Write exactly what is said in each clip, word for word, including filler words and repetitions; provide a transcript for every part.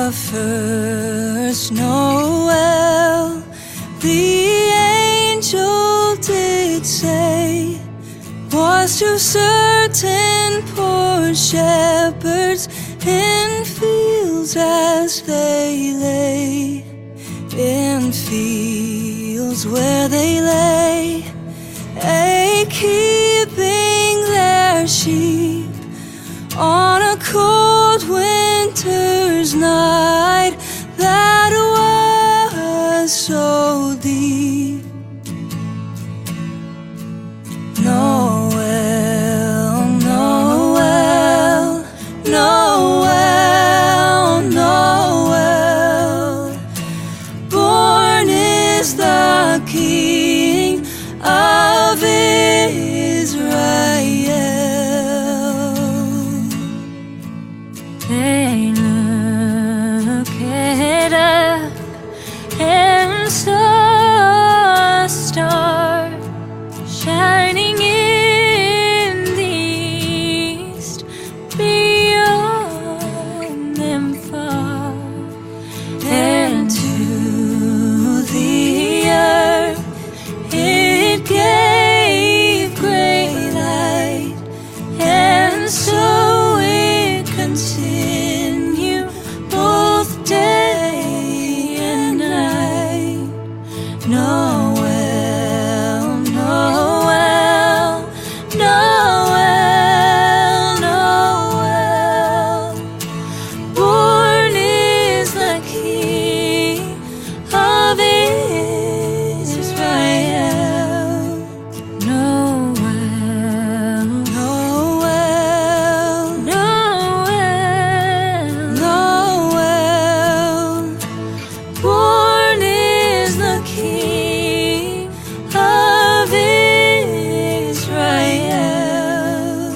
the first Noel, the angel did say, was to certain poor shepherds in fields as they lay, in fields where they lay, a keeping their sheep on a cold winter's night that was so deep. Noel, Noel, Noel, Noel, born is the King of Israel. They looked up and saw a star shining in the east, beyond them far, and to the earth it gave great light, and so it continued both day and night. Noel, Noel, Noel, Noel, born is the King of Israel. Noel, Noel, Noel, Noel, born is the King of Israel.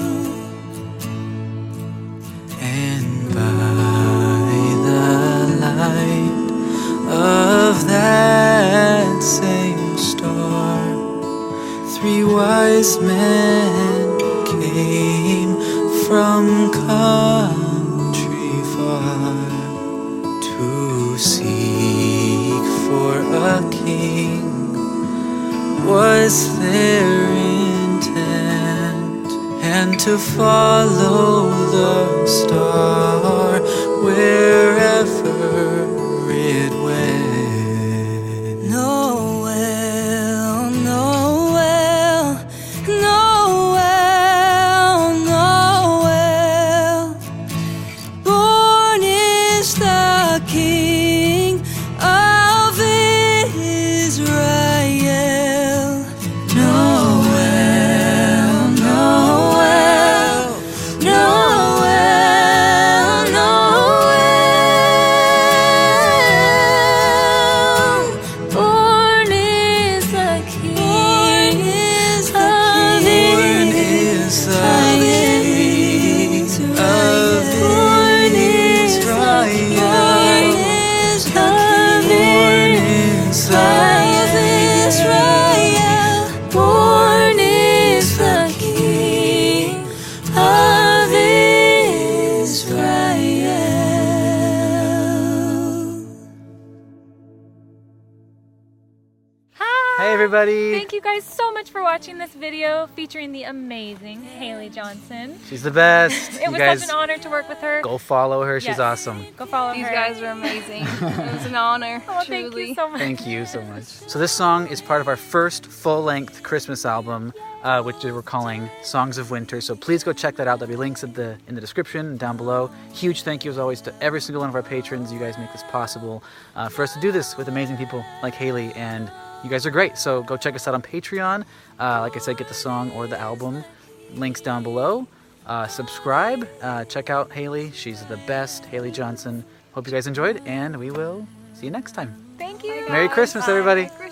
And by the light of that same star, three wise men came from country far to seek for a king was their intent, and to follow the star wherever it went. Noel, Noel, Noel, Noel, born is the King of Israel. Noel, Noel, Noel, Noel, born is the King of Israel. Born is the King of Israel. Hi! Hey everybody! Thank you guys so much for watching this video featuring the amazing Haley Johnson. She's the best. It You was guys such an honor to work with her. go follow her. She's Yes. awesome. Go follow These her. guys are amazing. It was an honor, Oh, truly. thank you so much. Thank you so much. So this song is part of our first full-length Christmas album, uh, which we're calling Songs of Winter. So please go check that out. There'll be links at the, in the description and down below. Huge thank you as always to every single one of our patrons. You guys make this possible uh, for us to do this with amazing people like Haley, and you guys are great. So go check us out on Patreon. Uh, like I said, get the song or the album. Links down below. Uh, subscribe. Uh, check out Haley. She's the best. Haley Johnson. Hope you guys enjoyed, and we will see you next time. Thank you. Merry Christmas, everybody. Merry